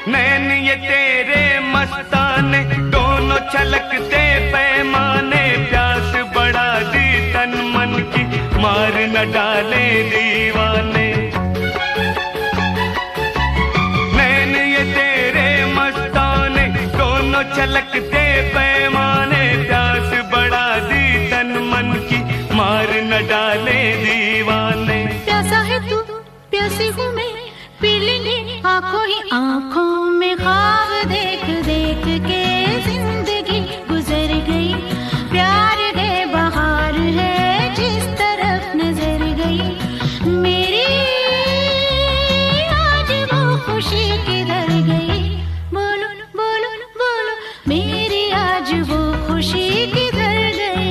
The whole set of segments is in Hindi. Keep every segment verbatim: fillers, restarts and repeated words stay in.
नैन ये तेरे मस्ताने दोनों छलकते पैमाने, प्यास बढ़ा दी तन मन की मार न डाले दीवाने। नैन ये तेरे मस्ताने दोनों छलकते पैमाने, प्यास बढ़ा दी तन मन की मार न डाले दीवाने। प्यासा है तू प्यासी हूँ मैं, पी लेंगे आंखों ही आंखों में ख्वाब देख देख के जिंदगी गुजर गई। प्यार है बहार है जिस तरफ नजर गई, मेरी आज वो खुशी किधर गई। बोलो बोलो बोलो मेरी आज वो खुशी किधर गई।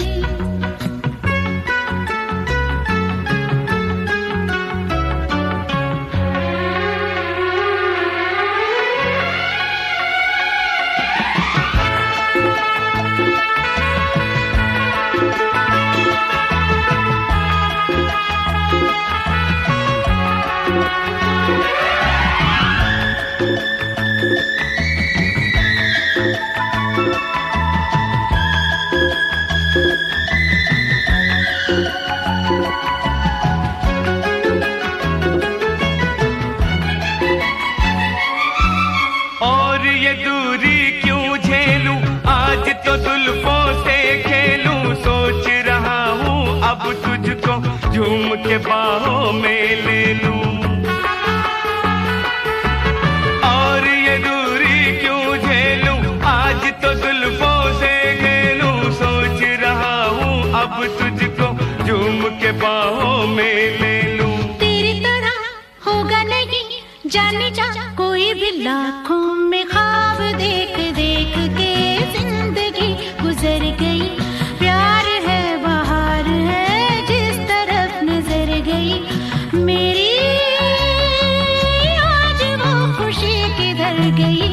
और ये दूरी क्यों झेलूं, आज तो जुल्फों से खेलूं। सोच रहा हूँ अब तुझको झूम के बाहों में ले लूं। और ये दूरी क्यों झेलूं, आज तो जुल्फों से खेलूं। सोच रहा हूँ अब तुझको झूम के बाहों में ले लूं। तेरी तरह होगा नहीं जाने जा कोई भी, लाखों में ख्वाब देख देख के जिंदगी गुजर गई। प्यार है बहार है जिस तरफ नजर गई, मेरी आज वो खुशी किधर गई।